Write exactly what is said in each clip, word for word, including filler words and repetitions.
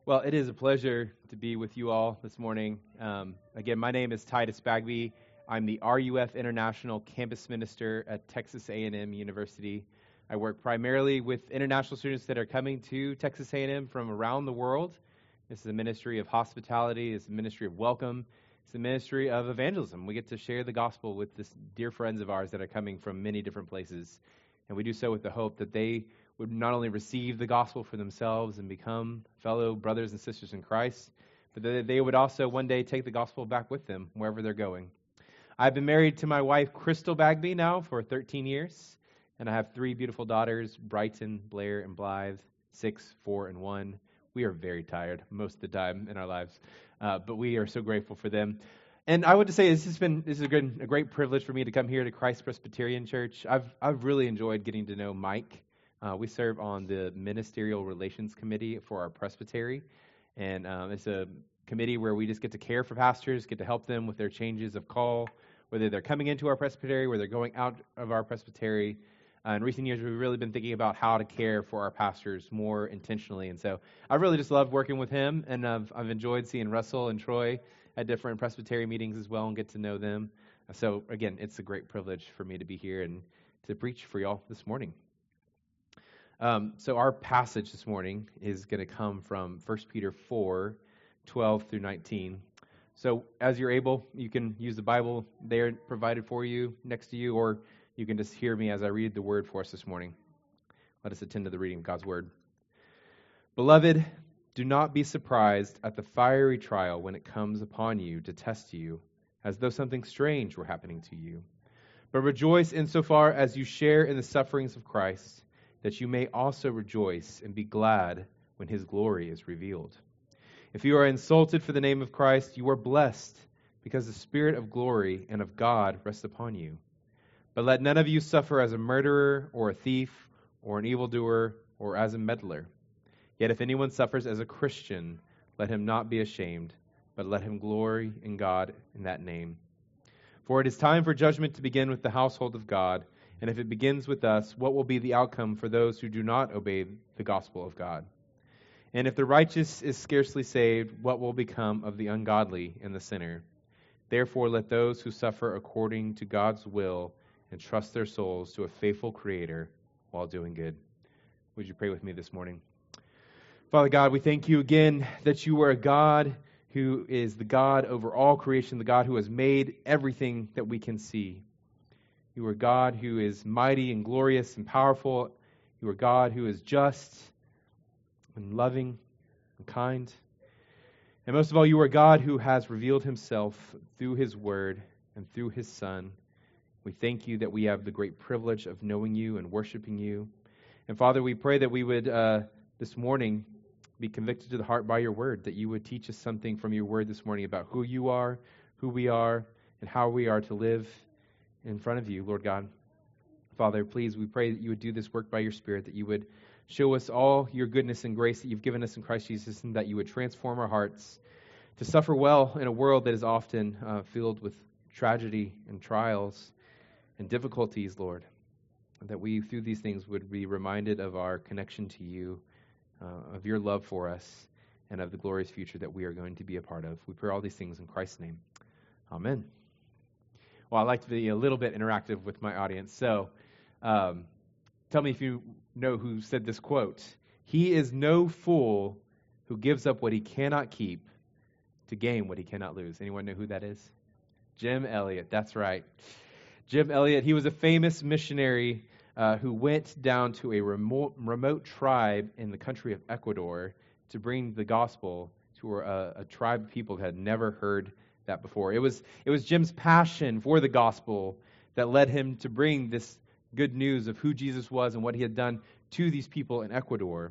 Well, it is a pleasure to be with you all this morning. Um, again, my name is Titus Bagby. I'm the R U F International Campus Minister at Texas A and M University. I work primarily with international students that are coming to Texas A and M from around the world. This is a ministry of hospitality. It's a ministry of welcome. It's a ministry of evangelism. We get to share the gospel with this dear friends of ours that are coming from many different places. And we do so with the hope that they would not only receive the gospel for themselves and become fellow brothers and sisters in Christ, but that they would also one day take the gospel back with them wherever they're going. I've been married to my wife, Crystal Bagby, now for thirteen years, and I have three beautiful daughters, Brighton, Blair, and Blythe, six, four, and one. We are very tired most of the time in our lives, uh, but we are so grateful for them. And I would just say this has been this is a, good, a great privilege for me to come here to Christ Presbyterian Church. I've I've really enjoyed getting to know Mike. Uh, we serve on the Ministerial Relations Committee for our presbytery, and um, it's a committee where we just get to care for pastors, get to help them with their changes of call, whether they're coming into our presbytery, whether they're going out of our presbytery. Uh, in recent years, we've really been thinking about how to care for our pastors more intentionally, and so I really just love working with him, and I've, I've enjoyed seeing Russell and Troy at different presbytery meetings as well and get to know them. So again, it's a great privilege for me to be here and to preach for y'all this morning. Um, so our passage this morning is going to come from First Peter four, twelve through nineteen. So as you're able, you can use the Bible there provided for you, next to you, or you can just hear me as I read the word for us this morning. Let us attend to the reading of God's word. Beloved, do not be surprised at the fiery trial when it comes upon you to test you, as though something strange were happening to you. But rejoice insofar as you share in the sufferings of Christ, that you may also rejoice and be glad when his glory is revealed. If you are insulted for the name of Christ, you are blessed, because the Spirit of glory and of God rests upon you. But let none of you suffer as a murderer or a thief or an evildoer or as a meddler. Yet if anyone suffers as a Christian, let him not be ashamed, but let him glory in God in that name. For it is time for judgment to begin with the household of God. And if it begins with us, what will be the outcome for those who do not obey the gospel of God? And if the righteous is scarcely saved, what will become of the ungodly and the sinner? Therefore, let those who suffer according to God's will entrust their souls to a faithful Creator while doing good. Would you pray with me this morning? Father God, we thank you again that you are a God who is the God over all creation, the God who has made everything that we can see. You are God who is mighty and glorious and powerful. You are God who is just and loving and kind. And most of all, you are God who has revealed himself through his word and through his Son. We thank you that we have the great privilege of knowing you and worshiping you. And Father, we pray that we would uh, this morning be convicted to the heart by your word, that you would teach us something from your word this morning about who you are, who we are, and how we are to live in front of you, Lord God. Father, please, we pray that you would do this work by your Spirit, that you would show us all your goodness and grace that you've given us in Christ Jesus, and that you would transform our hearts to suffer well in a world that is often uh, filled with tragedy and trials and difficulties, Lord. And that we, through these things, would be reminded of our connection to you, uh, of your love for us, and of the glorious future that we are going to be a part of. We pray all these things in Christ's name. Amen. Well, I like to be a little bit interactive with my audience. So um, tell me if you know who said this quote. He is no fool who gives up what he cannot keep to gain what he cannot lose. Anyone know who that is? Jim Elliot. That's right. Jim Elliot, he was a famous missionary uh, who went down to a remote, remote tribe in the country of Ecuador to bring the gospel to a, a tribe of people that had never heard that before. It was it was Jim's passion for the gospel that led him to bring this good news of who Jesus was and what he had done to these people in Ecuador.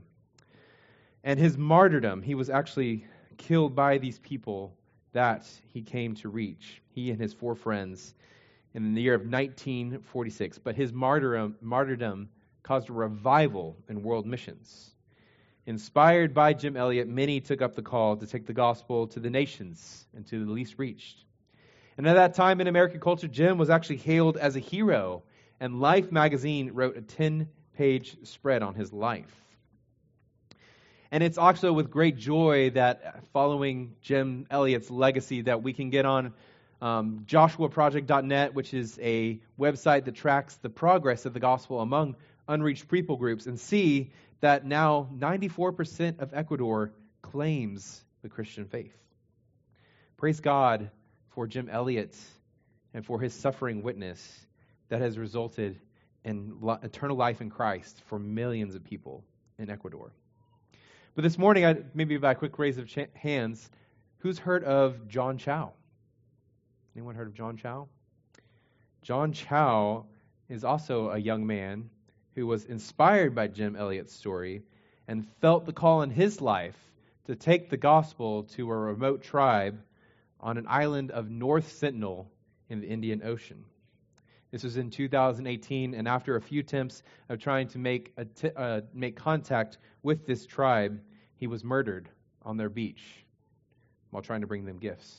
And his martyrdom, he was actually killed by these people that he came to reach, he and his four friends, in the year of nineteen forty-six. But his martyrdom, martyrdom caused a revival in world missions. Inspired by Jim Elliot, many took up the call to take the gospel to the nations and to the least reached. And at that time in American culture, Jim was actually hailed as a hero, and Life magazine wrote a ten-page spread on his life. And it's also with great joy that following Jim Elliot's legacy that we can get on um, Joshua Project dot net, which is a website that tracks the progress of the gospel among unreached people groups, and see that now ninety-four percent of Ecuador claims the Christian faith. Praise God for Jim Elliot and for his suffering witness that has resulted in lo- eternal life in Christ for millions of people in Ecuador. But this morning, I, maybe by a quick raise of ch- hands, who's heard of John Chau? Anyone heard of John Chau? John Chau is also a young man who was inspired by Jim Elliot's story and felt the call in his life to take the gospel to a remote tribe on an island of North Sentinel in the Indian Ocean. This was in two thousand eighteen, and after a few attempts of trying to make a t- uh, make contact with this tribe, he was murdered on their beach while trying to bring them gifts.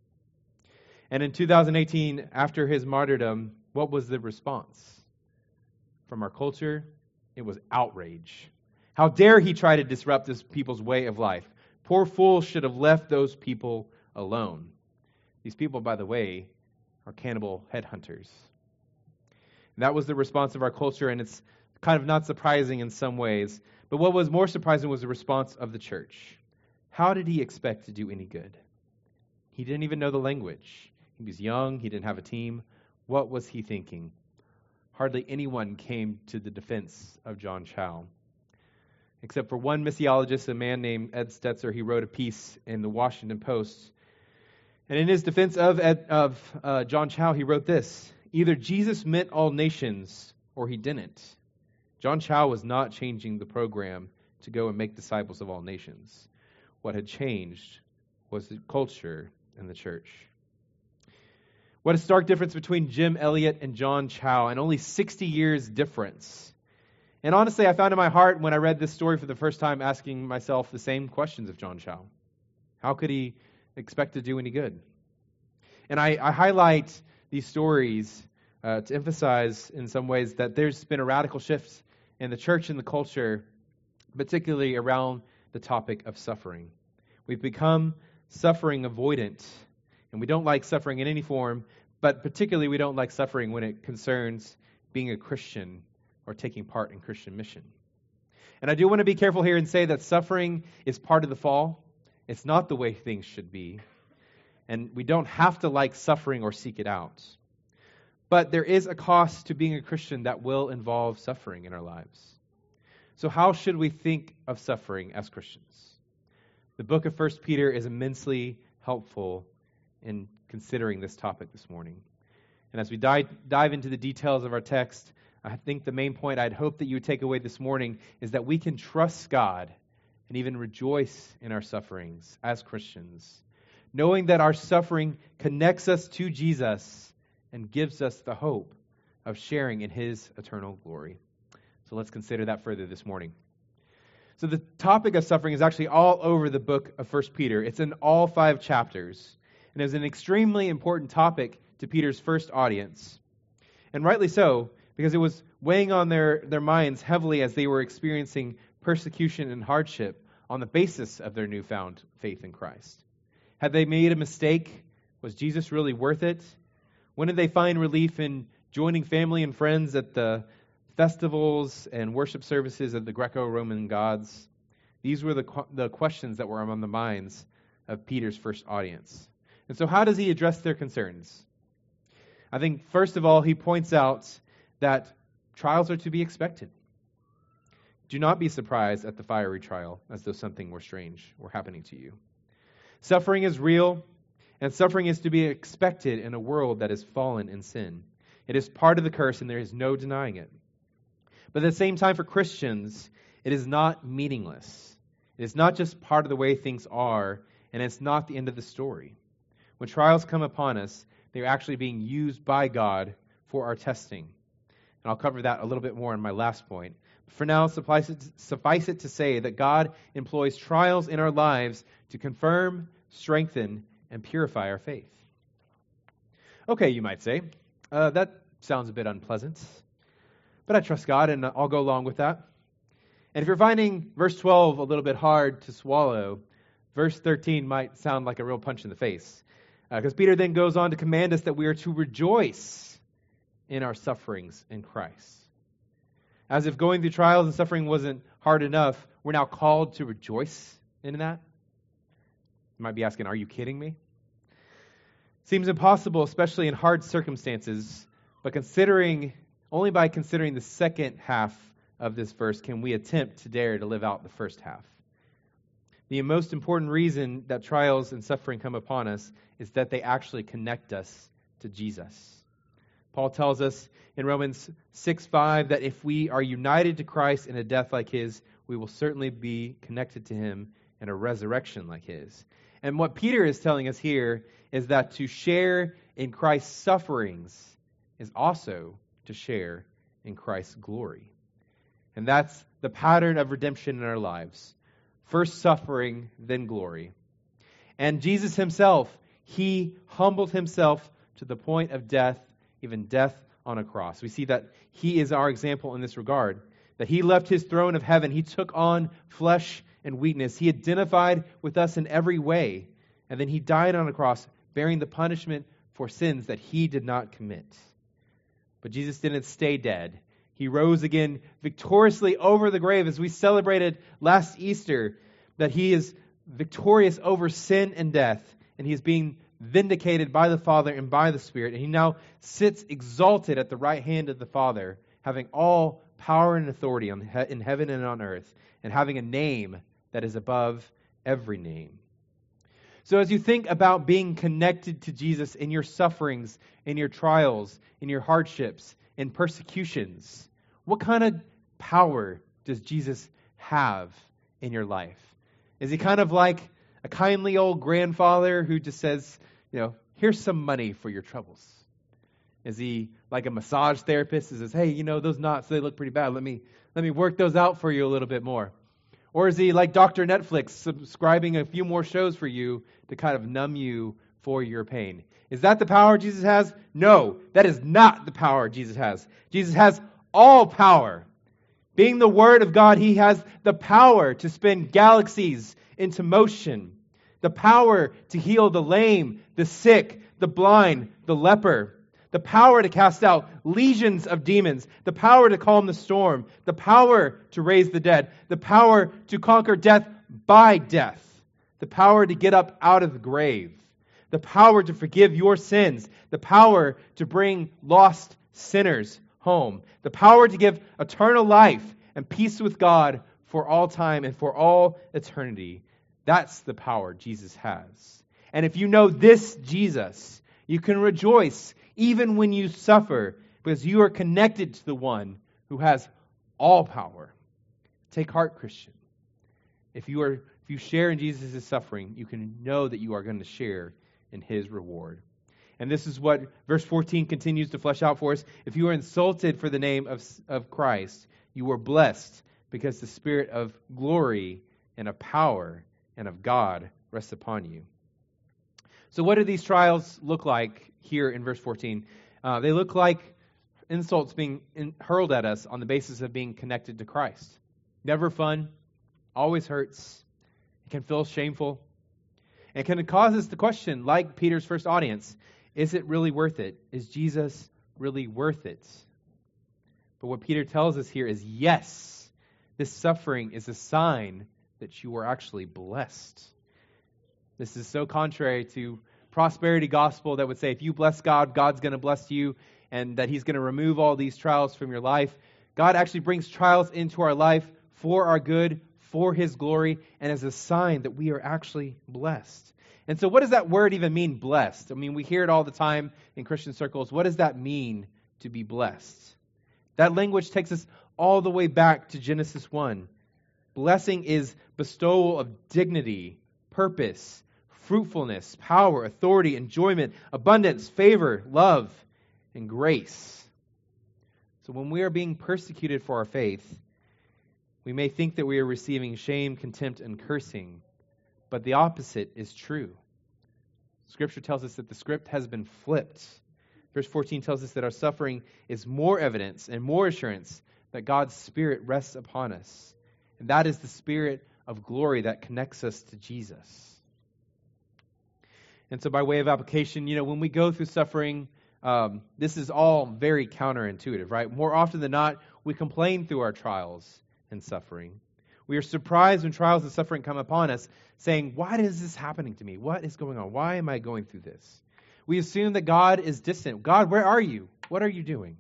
And in two thousand eighteen, after his martyrdom, what was the response? From our culture, it was outrage. How dare he try to disrupt this people's way of life? Poor fools should have left those people alone. These people, by the way, are cannibal headhunters. And that was the response of our culture, and it's kind of not surprising in some ways. But what was more surprising was the response of the church. How did he expect to do any good? He didn't even know the language. He was young. He didn't have a team. What was he thinking? Hardly anyone came to the defense of John Chau. Except for one missiologist, a man named Ed Stetzer. He wrote a piece in the Washington Post. And in his defense of, Ed, of uh, John Chau, he wrote this: either Jesus meant all nations or he didn't. John Chau was not changing the program to go and make disciples of all nations. What had changed was the culture in the church. What a stark difference between Jim Elliot and John Chau, and only sixty years difference. And honestly, I found in my heart when I read this story for the first time asking myself the same questions of John Chau. How could he expect to do any good? And I, I highlight these stories uh, to emphasize in some ways that there's been a radical shift in the church and the culture, particularly around the topic of suffering. We've become suffering avoidant, and we don't like suffering in any form, but particularly we don't like suffering when it concerns being a Christian or taking part in Christian mission. And I do want to be careful here and say that suffering is part of the fall. It's not the way things should be. And we don't have to like suffering or seek it out. But there is a cost to being a Christian that will involve suffering in our lives. So how should we think of suffering as Christians? The book of First Peter is immensely helpful in considering this topic this morning. And as we dive, dive into the details of our text, I think the main point I'd hope that you would take away this morning is that we can trust God and even rejoice in our sufferings as Christians, knowing that our suffering connects us to Jesus and gives us the hope of sharing in His eternal glory. So let's consider that further this morning. So the topic of suffering is actually all over the book of First Peter. It's in all five chapters. And it was an extremely important topic to Peter's first audience. And rightly so, because it was weighing on their, their minds heavily as they were experiencing persecution and hardship on the basis of their newfound faith in Christ. Had they made a mistake? Was Jesus really worth it? When did they find relief in joining family and friends at the festivals and worship services of the Greco-Roman gods? These were the, the questions that were on the minds of Peter's first audience. And so how does he address their concerns? I think, first of all, he points out that trials are to be expected. Do not be surprised at the fiery trial as though something were strange were happening to you. Suffering is real, and suffering is to be expected in a world that is fallen in sin. It is part of the curse, and there is no denying it. But at the same time, for Christians, it is not meaningless. It is not just part of the way things are, and it's not the end of the story. When trials come upon us, they're actually being used by God for our testing. And I'll cover that a little bit more in my last point. For now, suffice it, suffice it to say that God employs trials in our lives to confirm, strengthen, and purify our faith. Okay, you might say, uh, that sounds a bit unpleasant, but I trust God and I'll go along with that. And if you're finding verse twelve a little bit hard to swallow, verse thirteen might sound like a real punch in the face. Because uh, Peter then goes on to command us that we are to rejoice in our sufferings in Christ. As if going through trials and suffering wasn't hard enough, we're now called to rejoice in that. You might be asking, are you kidding me? Seems impossible, especially in hard circumstances, but considering, only by considering the second half of this verse can we attempt to dare to live out the first half. The most important reason that trials and suffering come upon us is that they actually connect us to Jesus. Paul tells us in Romans six five that if we are united to Christ in a death like his, we will certainly be connected to him in a resurrection like his. And what Peter is telling us here is that to share in Christ's sufferings is also to share in Christ's glory. And that's the pattern of redemption in our lives. First suffering, then glory. And Jesus himself, he humbled himself to the point of death, even death on a cross. We see that he is our example in this regard. That he left his throne of heaven. He took on flesh and weakness. He identified with us in every way. And then he died on a cross, bearing the punishment for sins that he did not commit. But Jesus didn't stay dead. He rose again victoriously over the grave, as we celebrated last Easter, that he is victorious over sin and death, and he is being vindicated by the Father and by the Spirit. And he now sits exalted at the right hand of the Father, having all power and authority on he- in heaven and on earth, and having a name that is above every name. So as you think about being connected to Jesus in your sufferings, in your trials, in your hardships, in persecutions, what kind of power does Jesus have in your life? Is he kind of like a kindly old grandfather who just says, you know, here's some money for your troubles? Is he like a massage therapist who says, hey, you know, those knots, they look pretty bad. Let me let me work those out for you a little bit more. Or is he like Doctor Netflix, subscribing a few more shows for you to kind of numb you for your pain? Is that the power Jesus has? No, that is not the power Jesus has. Jesus has all power. Being the Word of God, he has the power to spin galaxies into motion, the power to heal the lame, the sick, the blind, the leper, the power to cast out legions of demons, the power to calm the storm, the power to raise the dead, the power to conquer death by death, the power to get up out of the grave, the power to forgive your sins, the power to bring lost sinners home, the power to give eternal life and peace with God for all time and for all eternity. That's the power Jesus has. And if you know this Jesus, you can rejoice even when you suffer, because you are connected to the one who has all power. Take heart, Christian. If you are, if you share in Jesus' suffering, you can know that you are going to share in his reward. And this is what verse fourteen continues to flesh out for us. If you are insulted for the name of, of Christ, you are blessed, because the Spirit of glory and of power and of God rests upon you. So what do these trials look like here in verse fourteen? Uh, they look like insults being in, hurled at us on the basis of being connected to Christ. Never fun, always hurts. It can feel shameful. And can cause us to question, like Peter's first audience, is it really worth it? Is Jesus really worth it? But what Peter tells us here is yes, this suffering is a sign that you are actually blessed. This is so contrary to prosperity gospel that would say if you bless God, God's going to bless you, and that he's going to remove all these trials from your life. God actually brings trials into our life for our good, for his glory, and as a sign that we are actually blessed. And so what does that word even mean, blessed? I mean, we hear it all the time in Christian circles. What does that mean, to be blessed? That language takes us all the way back to Genesis one. Blessing is bestowal of dignity, purpose, fruitfulness, power, authority, enjoyment, abundance, favor, love, and grace. So when we are being persecuted for our faith, we may think that we are receiving shame, contempt, and cursing, but the opposite is true. Scripture tells us that the script has been flipped. Verse fourteen tells us that our suffering is more evidence and more assurance that God's Spirit rests upon us. And that is the spirit of glory that connects us to Jesus. And so by way of application, you know, when we go through suffering, um, this is all very counterintuitive, right? More often than not, we complain through our trials and suffering. We are surprised when trials and suffering come upon us, saying, why is this happening to me? What is going on? Why am I going through this? We assume that God is distant. God, where are you? What are you doing?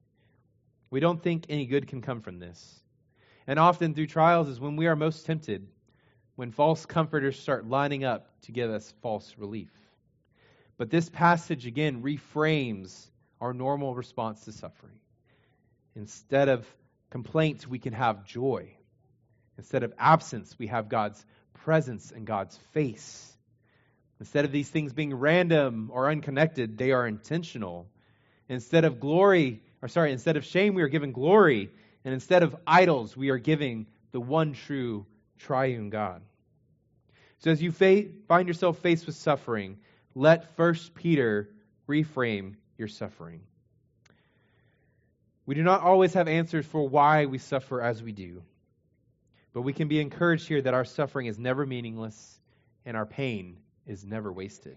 We don't think any good can come from this. And often through trials is when we are most tempted, when false comforters start lining up to give us false relief. But this passage again reframes our normal response to suffering. Instead of complaints, we can have joy. Instead of absence, we have God's presence and God's face. Instead of these things being random or unconnected, they are intentional. Instead of glory, or sorry, instead of shame, we are given glory. And instead of idols, we are giving the one true triune God. So as you fa- find yourself faced with suffering, let First Peter reframe your suffering. We do not always have answers for why we suffer as we do. But we can be encouraged here that our suffering is never meaningless and our pain is never wasted.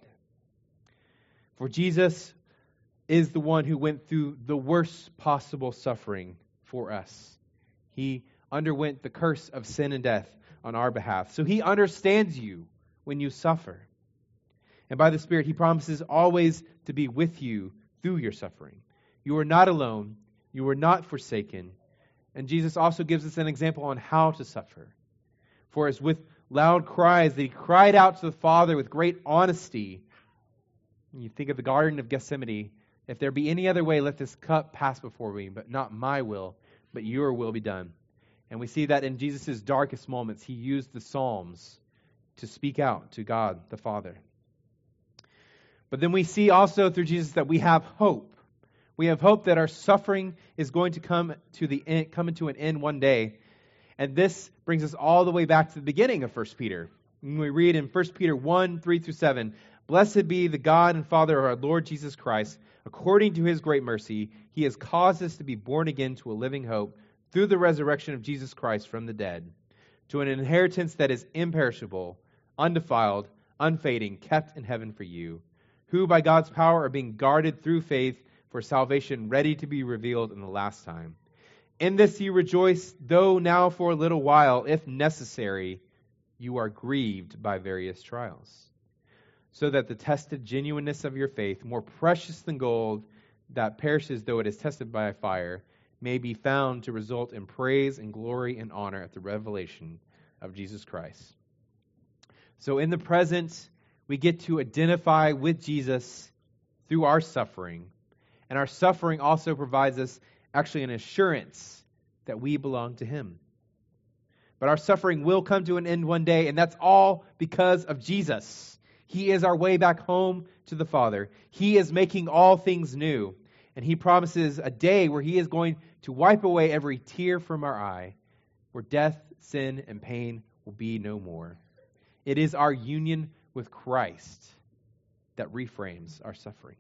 For Jesus is the one who went through the worst possible suffering for us. He underwent the curse of sin and death on our behalf. So he understands you when you suffer. And by the Spirit, he promises always to be with you through your suffering. You are not alone. You are not forsaken. And Jesus also gives us an example on how to suffer. For as with loud cries that he cried out to the Father with great honesty. You think of the Garden of Gethsemane. If there be any other way, let this cup pass before me, but not my will, but your will be done. And we see that in Jesus' darkest moments, he used the Psalms to speak out to God the Father. But then we see also through Jesus that we have hope. We have hope that our suffering is going to come to the end, come into an end one day. And this brings us all the way back to the beginning of First Peter. When we read in First Peter one, three through seven, Blessed be the God and Father of our Lord Jesus Christ. According to his great mercy, he has caused us to be born again to a living hope through the resurrection of Jesus Christ from the dead, to an inheritance that is imperishable, undefiled, unfading, kept in heaven for you, who by God's power are being guarded through faith for salvation ready to be revealed in the last time. In this you rejoice, though now for a little while, if necessary, you are grieved by various trials, so that the tested genuineness of your faith, more precious than gold that perishes though it is tested by a fire, may be found to result in praise and glory and honor at the revelation of Jesus Christ. So in the present, we get to identify with Jesus through our suffering. And our suffering also provides us actually an assurance that we belong to him. But our suffering will come to an end one day, and that's all because of Jesus. He is our way back home to the Father. He is making all things new. And he promises a day where he is going to wipe away every tear from our eye, where death, sin, and pain will be no more. It is our union with Christ that reframes our suffering.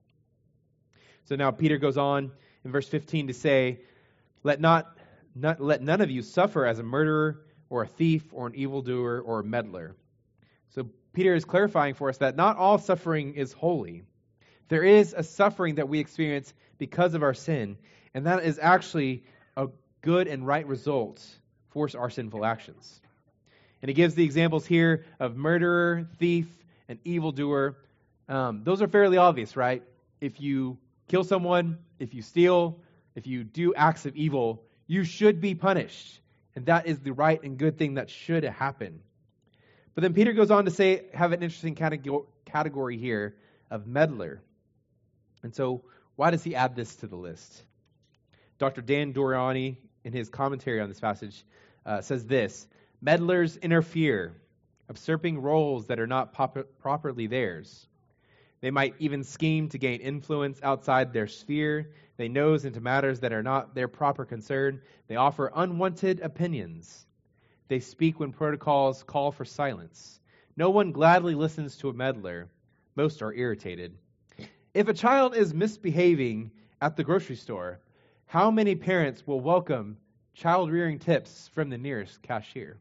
So now Peter goes on in verse fifteen to say, let not, not let none of you suffer as a murderer or a thief or an evildoer or a meddler. So Peter is clarifying for us that not all suffering is holy. There is a suffering that we experience because of our sin, and that is actually a good and right result for our sinful actions. And he gives the examples here of murderer, thief, and evildoer. Um, those are fairly obvious, right? If you kill someone, if you steal, if you do acts of evil, you should be punished. And that is the right and good thing that should happen. But then Peter goes on to say, have an interesting category here of meddler. And so why does he add this to the list? Doctor Dan Doriani, in his commentary on this passage, uh, says this: meddlers interfere, usurping roles that are not pop- properly theirs. They might even scheme to gain influence outside their sphere. They nose into matters that are not their proper concern. They offer unwanted opinions. They speak when protocols call for silence. No one gladly listens to a meddler. Most are irritated. If a child is misbehaving at the grocery store, how many parents will welcome child rearing tips from the nearest cashier.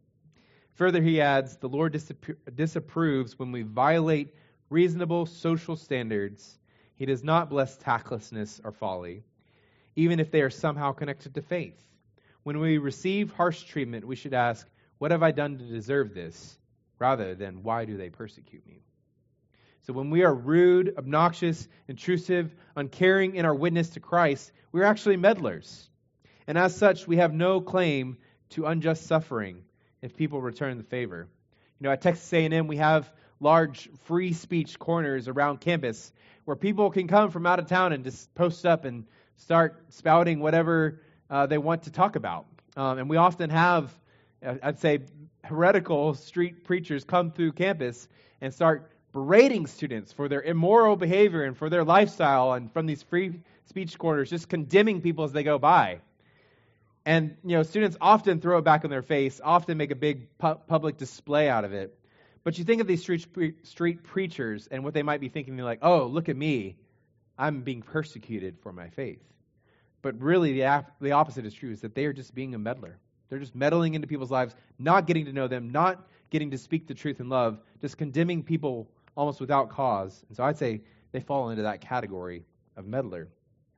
Further, he adds, the Lord disappro- disapproves when we violate reasonable social standards. He does not bless tactlessness or folly, even if they are somehow connected to faith. When we receive harsh treatment, we should ask, what have I done to deserve this? Rather than, why do they persecute me? So when we are rude, obnoxious, intrusive, uncaring in our witness to Christ, we're actually meddlers. And as such, we have no claim to unjust suffering if people return the favor. You know, at Texas A and M, we have large free speech corners around campus where people can come from out of town and just post up and start spouting whatever uh, they want to talk about. Um, and we often have, I'd say, heretical street preachers come through campus and start berating students for their immoral behavior and for their lifestyle, and from these free speech corners, just condemning people as they go by. And, you know, students often throw it back in their face, often make a big pu- public display out of it. But you think of these street, pre- street preachers and what they might be thinking, they're like, oh, look at me, I'm being persecuted for my faith. But really, the, ap- the opposite is true, is that they are just being a meddler. They're just meddling into people's lives, not getting to know them, not getting to speak the truth in love, just condemning people almost without cause. And so I'd say they fall into that category of meddler.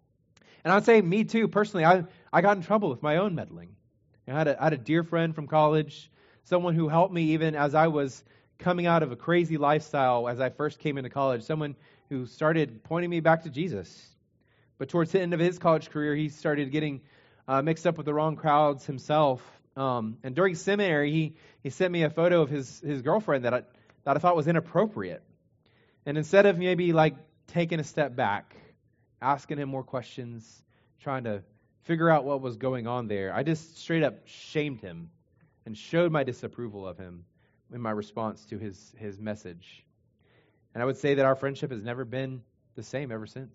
And I'd say me too, personally, I, I got in trouble with my own meddling. I had, a, I had a dear friend from college, someone who helped me even as I was coming out of a crazy lifestyle as I first came into college, someone who started pointing me back to Jesus. But towards the end of his college career, he started getting uh, mixed up with the wrong crowds himself. Um, and during seminary, he, he sent me a photo of his, his girlfriend that I, that I thought was inappropriate. And instead of maybe like taking a step back, asking him more questions, trying to figure out what was going on there, I just straight up shamed him and showed my disapproval of him in my response to his, his message. And I would say that our friendship has never been the same ever since.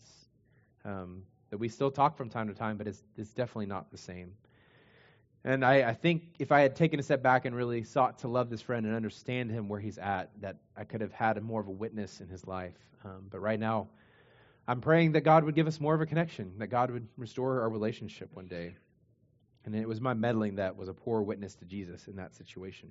Um, that we still talk from time to time, but it's, it's definitely not the same. And I, I think if I had taken a step back and really sought to love this friend and understand him where he's at, that I could have had a more of a witness in his life. Um, but right now, I'm praying that God would give us more of a connection, that God would restore our relationship one day. And it was my meddling that was a poor witness to Jesus in that situation.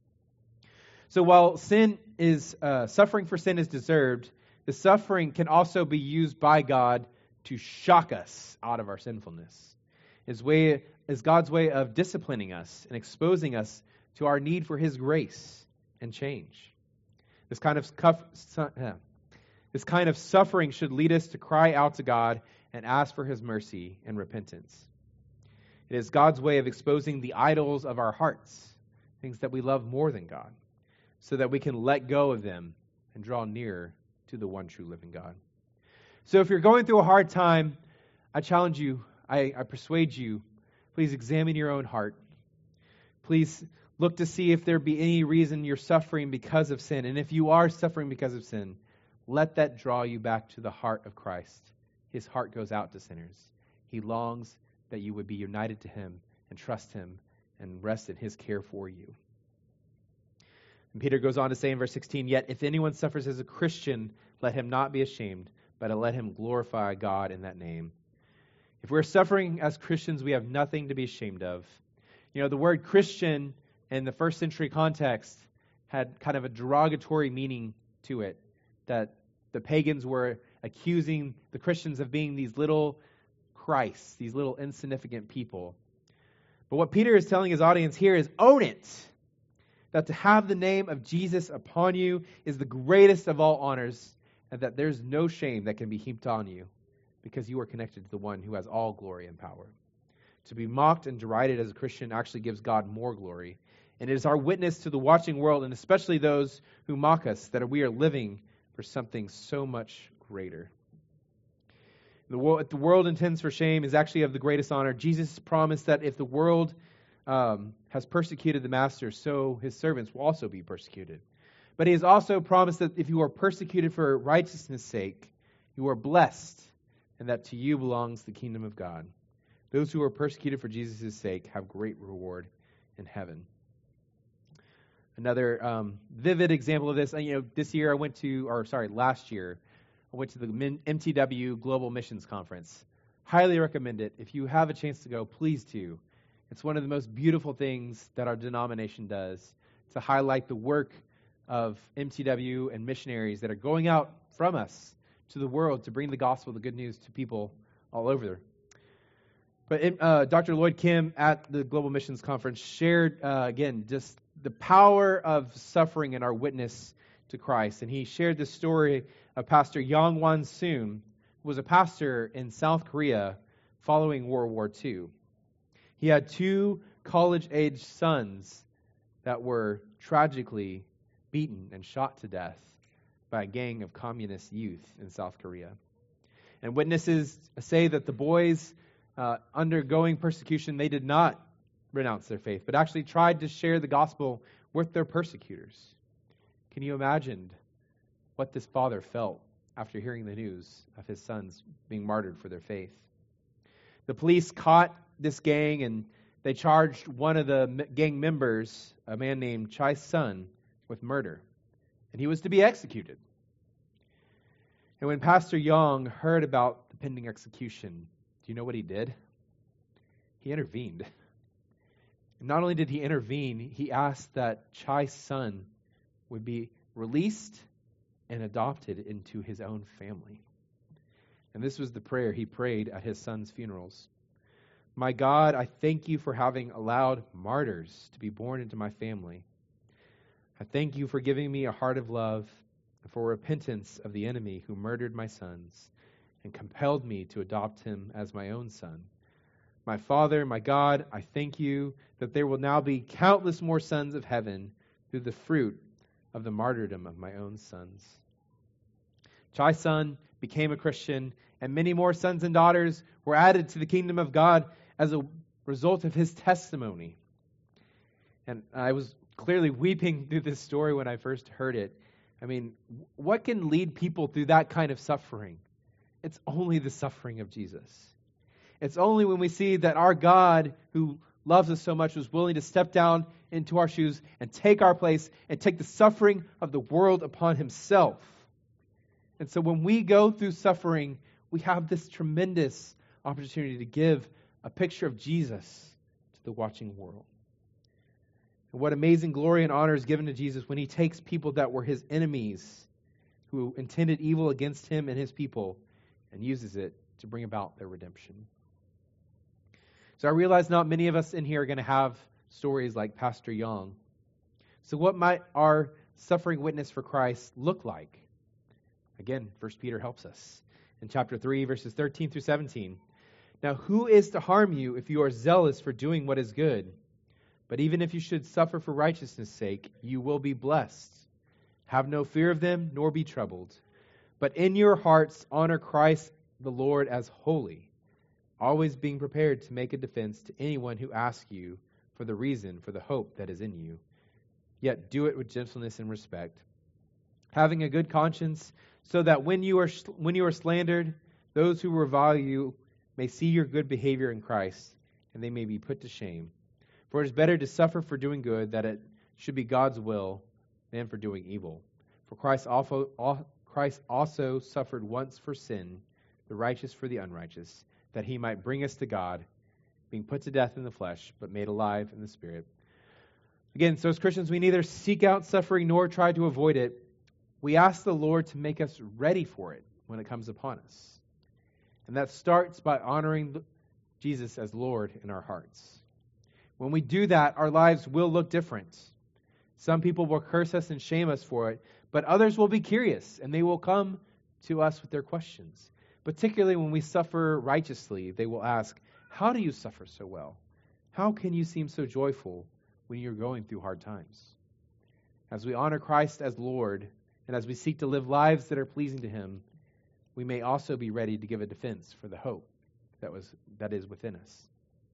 So while sin is, uh, suffering for sin is deserved, the suffering can also be used by God to shock us out of our sinfulness. His way is God's way of disciplining us and exposing us to our need for His grace and change. This kind of cuff, su- uh, this kind of suffering should lead us to cry out to God and ask for His mercy and repentance. It is God's way of exposing the idols of our hearts, things that we love more than God, so that we can let go of them and draw nearer to the one true living God. So if you're going through a hard time, I challenge you, I, I persuade you, please examine your own heart. Please look to see if there be any reason you're suffering because of sin. And if you are suffering because of sin, let that draw you back to the heart of Christ. His heart goes out to sinners. He longs that you would be united to Him and trust Him and rest in His care for you. And Peter goes on to say in verse sixteen, yet if anyone suffers as a Christian, let him not be ashamed, but let him glorify God in that name. If we're suffering as Christians, we have nothing to be ashamed of. You know, the word Christian in the first century context had kind of a derogatory meaning to it, that the pagans were accusing the Christians of being these little Christs, these little insignificant people. But what Peter is telling his audience here is own it. That to have the name of Jesus upon you is the greatest of all honors, and that there's no shame that can be heaped on you because you are connected to the one who has all glory and power. To be mocked and derided as a Christian actually gives God more glory. And it is our witness to the watching world, and especially those who mock us, that we are living for something so much greater. The world, the world intends for shame is actually of the greatest honor. Jesus promised that if the world um, has persecuted the Master, so His servants will also be persecuted. But He has also promised that if you are persecuted for righteousness' sake, you are blessed, and that to you belongs the kingdom of God. Those who are persecuted for Jesus' sake have great reward in heaven. Another um, vivid example of this, and, you know, this year I went to, or sorry, last year, I went to the M T W Global Missions Conference. Highly recommend it. If you have a chance to go, please do. It's one of the most beautiful things that our denomination does to highlight the work of M T W and missionaries that are going out from us to the world to bring the gospel, the good news to people all over. But it, uh, Doctor Lloyd Kim at the Global Missions Conference shared, uh, again, just the power of suffering in our witness to Christ. And he shared the story of Pastor Yang Wan-soon, who was a pastor in South Korea following World War Two. He had two college-aged sons that were tragically beaten and shot to death by a gang of communist youth in South Korea. And witnesses say that the boys uh, undergoing persecution, they did not renounce their faith, but actually tried to share the gospel with their persecutors. Can you imagine what this father felt after hearing the news of his sons being martyred for their faith? The police caught this gang and they charged one of the gang members, a man named Chai Sun, with murder. And he was to be executed. And when Pastor Young heard about the pending execution, do you know what he did? He intervened. And not only did he intervene, he asked that Chai's son would be released and adopted into his own family. And this was the prayer he prayed at his son's funerals. My God, I thank you for having allowed martyrs to be born into my family. I thank you for giving me a heart of love and for repentance of the enemy who murdered my sons and compelled me to adopt him as my own son. My Father, my God, I thank you that there will now be countless more sons of heaven through the fruit of the martyrdom of my own sons. Chai's son became a Christian, and many more sons and daughters were added to the kingdom of God as a result of his testimony. And I was clearly weeping through this story when I first heard it. I mean, what can lead people through that kind of suffering? It's only the suffering of Jesus. It's only when we see that our God, who loves us so much, was willing to step down into our shoes and take our place and take the suffering of the world upon himself. And so when we go through suffering, we have this tremendous opportunity to give a picture of Jesus to the watching world. And what amazing glory and honor is given to Jesus when he takes people that were his enemies, who intended evil against him and his people, and uses it to bring about their redemption. So I realize not many of us in here are going to have stories like Pastor Young. So what might our suffering witness for Christ look like? Again, First Peter helps us in chapter three, verses thirteen through seventeen. Now, who is to harm you if you are zealous for doing what is good? But even if you should suffer for righteousness' sake, you will be blessed. Have no fear of them, nor be troubled. But in your hearts honor Christ the Lord as holy, always being prepared to make a defense to anyone who asks you for the reason for the hope that is in you. Yet do it with gentleness and respect, having a good conscience, so that when you are when you are slandered, those who revile you may see your good behavior in Christ, and they may be put to shame. For it is better to suffer for doing good, that it should be God's will, than for doing evil. For Christ also, Christ also suffered once for sin, the righteous for the unrighteous, that he might bring us to God, being put to death in the flesh, but made alive in the Spirit. Again, so as Christians, we neither seek out suffering nor try to avoid it. We ask the Lord to make us ready for it when it comes upon us. And that starts by honoring Jesus as Lord in our hearts. When we do that, our lives will look different. Some people will curse us and shame us for it, but others will be curious, and they will come to us with their questions. Particularly when we suffer righteously, they will ask, how do you suffer so well? How can you seem so joyful when you're going through hard times? As we honor Christ as Lord, and as we seek to live lives that are pleasing to him, we may also be ready to give a defense for the hope that was that is within us.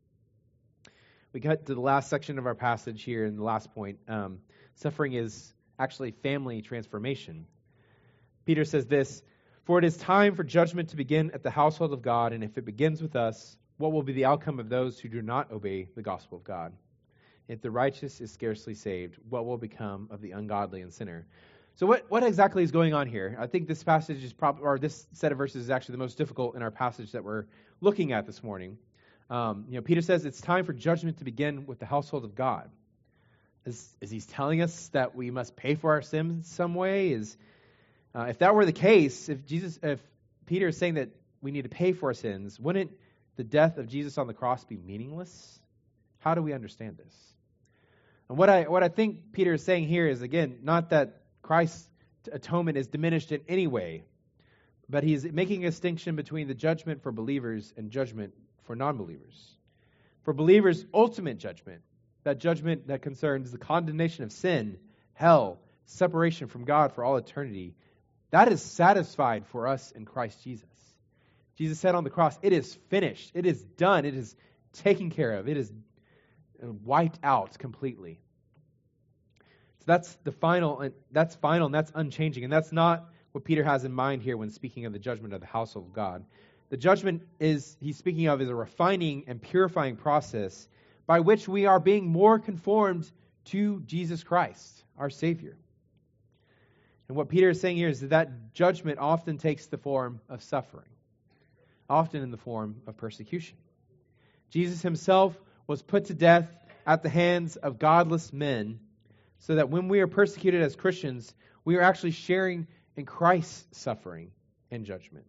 We got to the last section of our passage here in the last point. Um, suffering is actually family transformation. Peter says this, for it is time for judgment to begin at the household of God, and if it begins with us, what will be the outcome of those who do not obey the gospel of God? If the righteous is scarcely saved, what will become of the ungodly and sinner? So what, what exactly is going on here? I think this passage is probably, or this set of verses is actually the most difficult in our passage that we're looking at this morning. Um, you know, Peter says it's time for judgment to begin with the household of God. Is, is he telling us that we must pay for our sins in some way? Is uh, if that were the case, if Jesus, if Peter is saying that we need to pay for our sins, wouldn't the death of Jesus on the cross be meaningless? How do we understand this? And what I what I think Peter is saying here is, again, not that Christ's atonement is diminished in any way, but he's making a distinction between the judgment for believers and judgment for non-believers. For believers, ultimate judgment, that judgment that concerns the condemnation of sin, hell, separation from God for all eternity, that is satisfied for us in Christ Jesus. Jesus said on the cross, it is finished, it is done, it is taken care of, it is wiped out completely. So that's the final, and that's final, and that's unchanging, and that's not what Peter has in mind here when speaking of the judgment of the household of God. The judgment is he's speaking of is a refining and purifying process by which we are being more conformed to Jesus Christ, our Savior. And what Peter is saying here is that that judgment often takes the form of suffering, often in the form of persecution. Jesus himself was put to death at the hands of godless men, so that when we are persecuted as Christians, we are actually sharing in Christ's suffering and judgment.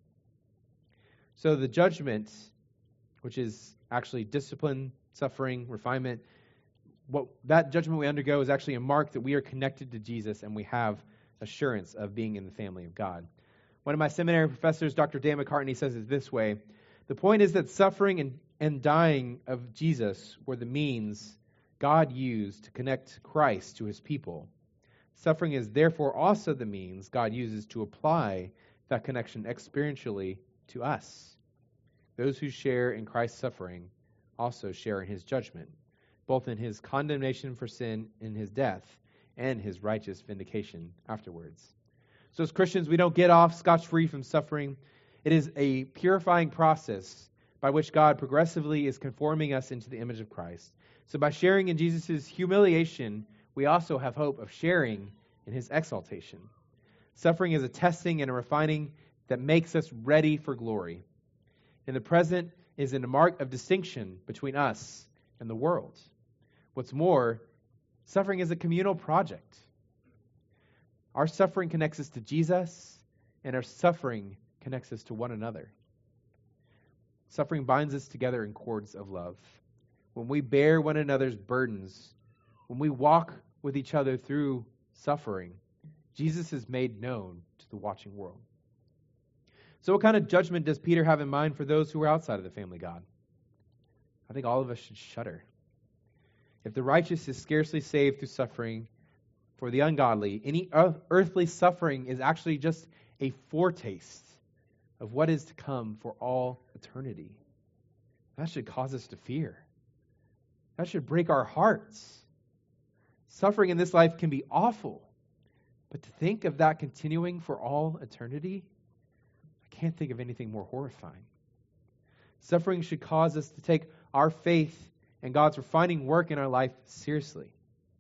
So the judgment, which is actually discipline, suffering, refinement, what that judgment we undergo is actually a mark that we are connected to Jesus and we have assurance of being in the family of God. One of my seminary professors, Doctor Dan McCartney, says it this way: the point is that suffering and, and dying of Jesus were the means God used to connect Christ to his people. Suffering is therefore also the means God uses to apply that connection experientially to us. Those who share in Christ's suffering also share in his judgment, both in his condemnation for sin in his death and his righteous vindication afterwards. So as Christians, we don't get off scotch-free from suffering. It is a purifying process by which God progressively is conforming us into the image of Christ. So by sharing in Jesus' humiliation, we also have hope of sharing in his exaltation. Suffering is a testing and a refining that makes us ready for glory. In the present is a mark of distinction between us and the world. What's more, suffering is a communal project. Our suffering connects us to Jesus, and our suffering connects us to one another. Suffering binds us together in cords of love. When we bear one another's burdens, when we walk with each other through suffering, Jesus is made known to the watching world. So what kind of judgment does Peter have in mind for those who are outside of the family of God? I think all of us should shudder. If the righteous is scarcely saved through suffering, for the ungodly, any earthly suffering is actually just a foretaste of what is to come for all eternity. That should cause us to fear. That should break our hearts. Suffering in this life can be awful, but to think of that continuing for all eternity, I can't think of anything more horrifying. Suffering should cause us to take our faith and God's refining work in our life seriously.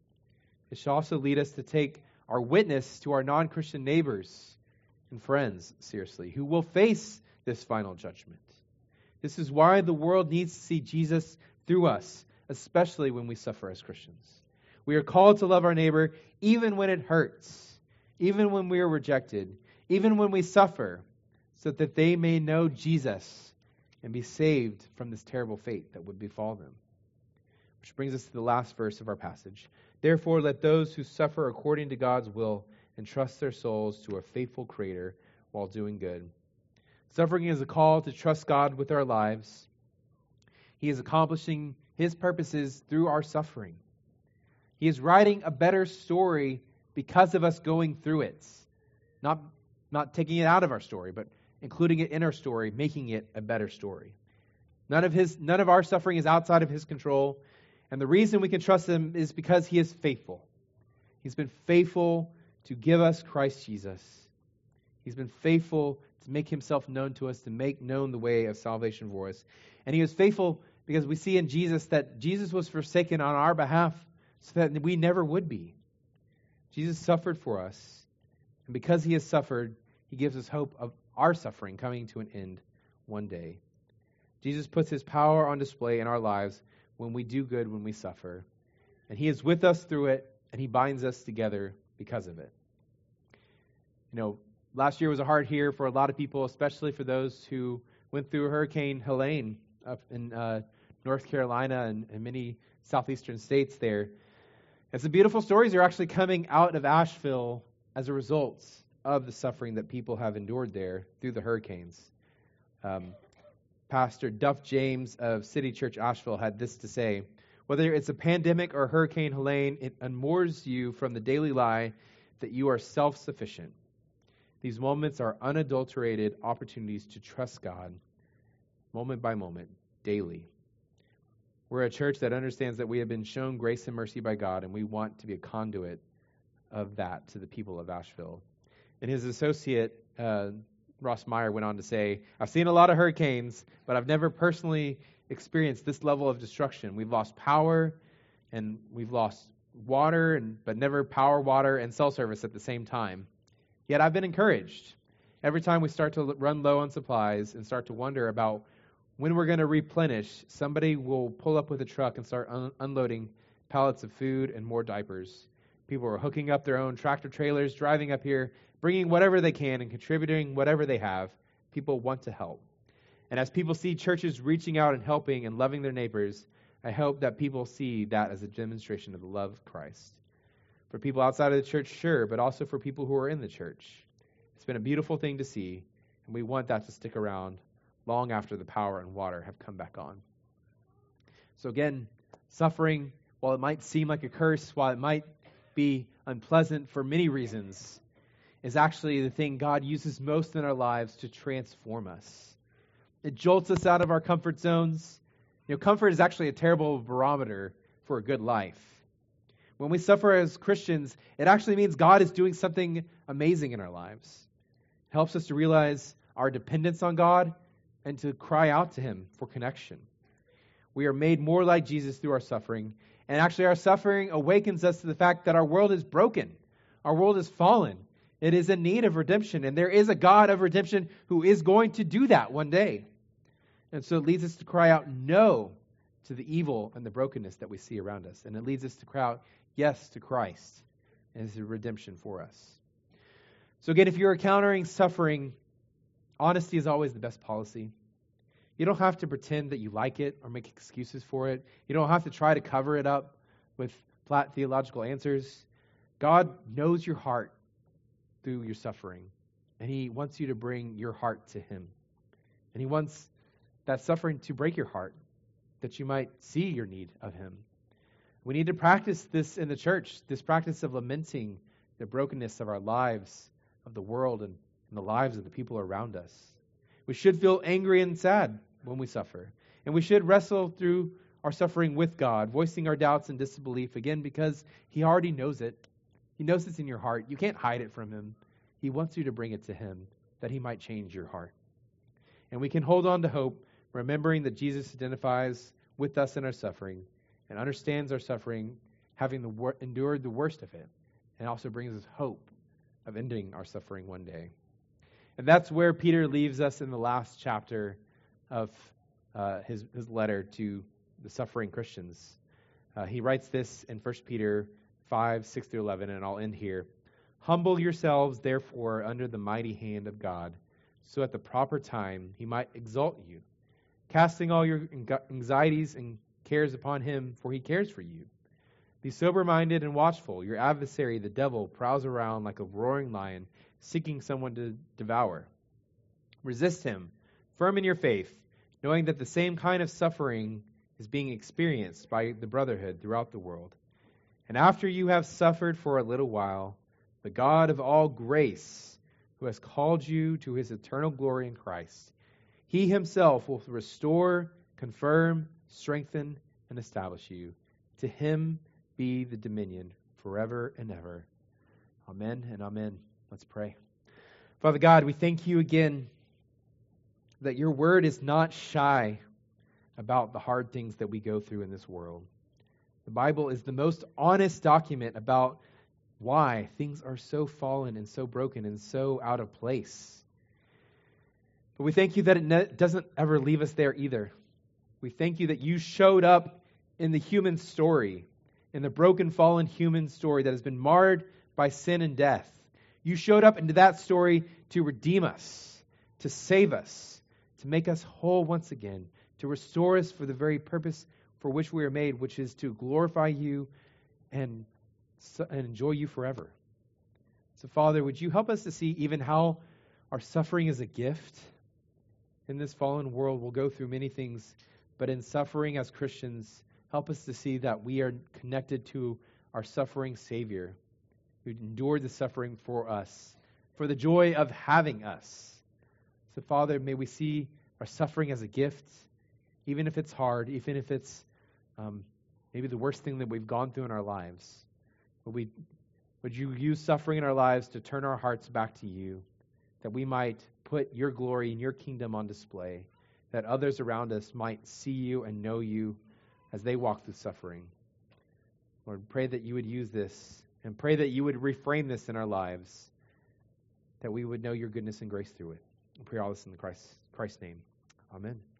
It should also lead us to take our witness to our non-Christian neighbors and friends seriously, who will face this final judgment. This is why the world needs to see Jesus through us, especially when we suffer as Christians. We are called to love our neighbor even when it hurts, even when we are rejected, even when we suffer, so that they may know Jesus and be saved from this terrible fate that would befall them. Which brings us to the last verse of our passage. Therefore, let those who suffer according to God's will entrust their souls to a faithful Creator while doing good. Suffering is a call to trust God with our lives. He is accomplishing His purposes through our suffering. He is writing a better story because of us going through it. Not, not taking it out of our story, but including it in our story, making it a better story. None of his, none of our suffering is outside of His control. And the reason we can trust Him is because He is faithful. He's been faithful to give us Christ Jesus. He's been faithful to make Himself known to us, to make known the way of salvation for us. And He was faithful because we see in Jesus that Jesus was forsaken on our behalf so that we never would be. Jesus suffered for us. And because He has suffered, He gives us hope of our suffering coming to an end one day. Jesus puts his power on display in our lives when we do good, when we suffer. And he is with us through it, and he binds us together because of it. You know, last year was a hard year for a lot of people, especially for those who went through Hurricane Helene up in uh, North Carolina and, and many southeastern states there. And some beautiful stories are actually coming out of Asheville as a result of the suffering that people have endured there through the hurricanes. Um, Pastor Duff James of City Church Asheville had this to say: whether it's a pandemic or Hurricane Helene, it unmoors you from the daily lie that you are self-sufficient. These moments are unadulterated opportunities to trust God, moment by moment, daily. We're a church that understands that we have been shown grace and mercy by God, and we want to be a conduit of that to the people of Asheville. And his associate, uh, Ross Meyer, went on to say, I've seen a lot of hurricanes, but I've never personally experienced this level of destruction. We've lost power, and we've lost water, and but never power, water, and cell service at the same time. Yet I've been encouraged. Every time we start to run low on supplies and start to wonder about when we're going to replenish, somebody will pull up with a truck and start un- unloading pallets of food and more diapers. People are hooking up their own tractor trailers, driving up here, bringing whatever they can and contributing whatever they have. People want to help. And as people see churches reaching out and helping and loving their neighbors, I hope that people see that as a demonstration of the love of Christ. For people outside of the church, sure, but also for people who are in the church. It's been a beautiful thing to see, and we want that to stick around long after the power and water have come back on. So again, suffering, while it might seem like a curse, while it might be unpleasant for many reasons, is actually the thing God uses most in our lives to transform us. It jolts us out of our comfort zones. You know, comfort is actually a terrible barometer for a good life. When we suffer as Christians, it actually means God is doing something amazing in our lives. It helps us to realize our dependence on God and to cry out to him for connection. We are made more like Jesus through our suffering, and actually our suffering awakens us to the fact that our world is broken. Our world is fallen. It is in need of redemption, and there is a God of redemption who is going to do that one day. And so it leads us to cry out no to the evil and the brokenness that we see around us. And it leads us to cry out yes to Christ as a redemption for us. So again, if you're encountering suffering, honesty is always the best policy. You don't have to pretend that you like it or make excuses for it. You don't have to try to cover it up with flat theological answers. God knows your heart through your suffering, and he wants you to bring your heart to him. And he wants that suffering to break your heart, that you might see your need of him. We need to practice this in the church, this practice of lamenting the brokenness of our lives, of the world, and, and the lives of the people around us. We should feel angry and sad when we suffer. And we should wrestle through our suffering with God, voicing our doubts and disbelief, again, because he already knows it. He knows it's in your heart. You can't hide it from him. He wants you to bring it to him, that he might change your heart. And we can hold on to hope, remembering that Jesus identifies with us in our suffering and understands our suffering, having the wor- endured the worst of it, and also brings us hope of ending our suffering one day. And that's where Peter leaves us in the last chapter of uh, his, his letter to the suffering Christians. Uh, he writes this in First Peter five, six through eleven, and I'll end here. Humble yourselves, therefore, under the mighty hand of God, so at the proper time he might exalt you, casting all your anxieties and cares upon him, for he cares for you. Be sober-minded and watchful. Your adversary, the devil, prowls around like a roaring lion, seeking someone to devour. Resist him, firm in your faith, knowing that the same kind of suffering is being experienced by the brotherhood throughout the world. And after you have suffered for a little while, the God of all grace, who has called you to his eternal glory in Christ, he himself will restore, confirm, strengthen, and establish you. To him be the dominion forever and ever. Amen and amen. Let's pray. Father God, we thank you again that your word is not shy about the hard things that we go through in this world. The Bible is the most honest document about why things are so fallen and so broken and so out of place. But we thank you that it ne- doesn't ever leave us there either. We thank you that you showed up in the human story, in the broken, fallen human story that has been marred by sin and death. You showed up into that story to redeem us, to save us, to make us whole once again, to restore us for the very purpose for which we are made, which is to glorify you and, and enjoy you forever. So, Father, would you help us to see even how our suffering is a gift? In this fallen world, we'll go through many things, but in suffering as Christians, help us to see that we are connected to our suffering Savior, who endured the suffering for us, for the joy of having us. So, Father, may we see our suffering as a gift, even if it's hard, even if it's um, maybe the worst thing that we've gone through in our lives. But we, would you use suffering in our lives to turn our hearts back to you, that we might put your glory and your kingdom on display, that others around us might see you and know you as they walk through suffering. Lord, pray that you would use this, and pray that you would reframe this in our lives, that we would know your goodness and grace through it. I pray all this in the Christ, Christ's name. Amen.